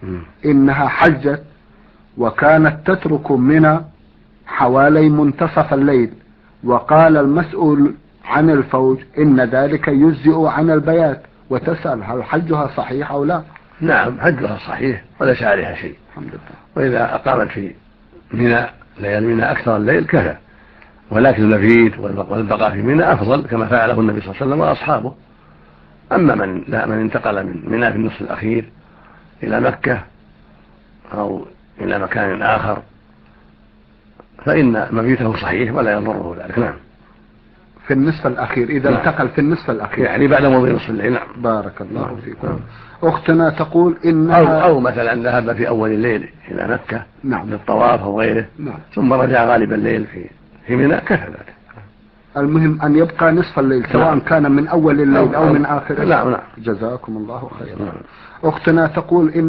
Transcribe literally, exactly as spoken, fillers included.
إنها حجت وكانت تترك منى حوالي منتصف الليل، وقال المسؤول عن الفوج إن ذلك يجزئ عن البيات، وتسأل هل حجها صحيح أو لا؟ نعم حجها صحيح وليس عليها شيء الحمد لله. وإذا أقامت في منى ليالي منى أكثر الليل كفى، ولكن المبيت والبقاء في منى أفضل كما فعله النبي صلى الله عليه وسلم وأصحابه. أما من لا من انتقل من منى في النصف الأخير إلى مكة أو إلى مكان آخر فإن مبيته صحيح ولا يضره ذلك. نعم في النصف الأخير إذا نعم. انتقل في النصف الأخير يعني بعد مضي نصف الليل. نعم بارك الله نعم. فيكم. نعم. أختنا تقول إنها أو, أو مثلا ذهب في أول الليل إلى مكة نعم. للطواف أو غيره نعم. ثم رجع غالب الليل في في منى كفى ذلك. المهم أن يبقى نصف الليل سواء نعم. كان من أول الليل أو, أو من آخره. نعم نعم. جزاكم الله خيرا. نعم. أختنا تقول إن